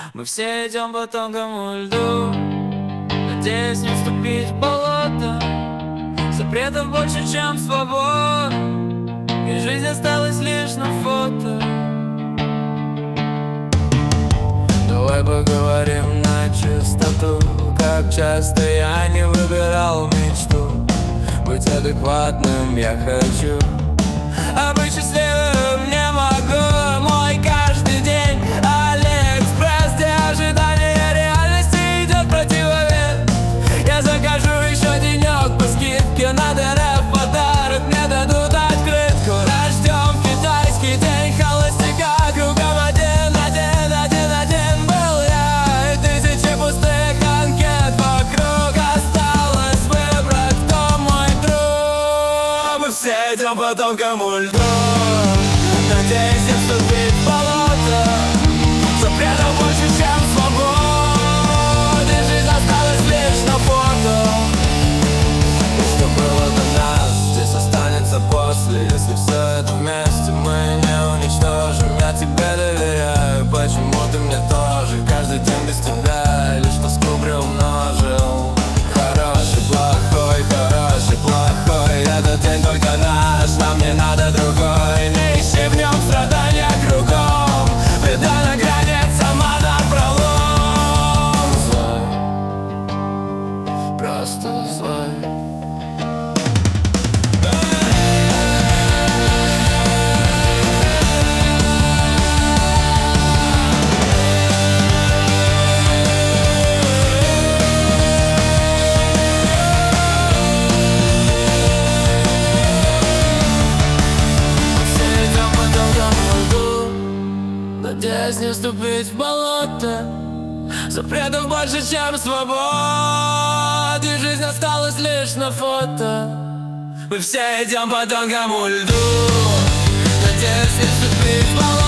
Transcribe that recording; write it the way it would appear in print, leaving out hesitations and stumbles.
Мы все идем по тонкому льду, надеясь не вступить в болото. Запретов больше, чем свобод, и жизнь осталась лишь на фото. Давай поговорим на чистоту. Как часто я не выбирал мечту. Быть адекватным я хочу, а быть счастливым не могу. Мой каждый день Алиэкспресс, где ожидание реальности идет противовес. Я закажу еще денек по скидке на ДР. В подарок мне дадут открытку. Рожден китайский день холостяка. Кругом один был я, и тысячи пустых анкет вокруг. Осталось выбрать, кто мой друг. Мы все идем по тонкому льду, надеясь не вступить в болото. Запретов больше, чем свобод, и жизнь осталась лишь на фото. Что было до нас, здесь останется после. Если все это вместе мы не уничтожим. Я тебе доверяю, почему ты мне тоже? Каждый день без тебя лишь тоску приумножил. Хороший, плохой, этот день только наш, нам не надо другой. Не ищи в нем страдания кругом, беда на грани, сама напролом. Злой, просто злой. Надеясь не вступить в болото. Запретов больше, чем свобод, и жизнь осталась лишь на фото. Мы все идем по тонкому льду, надеясь не вступить в болото.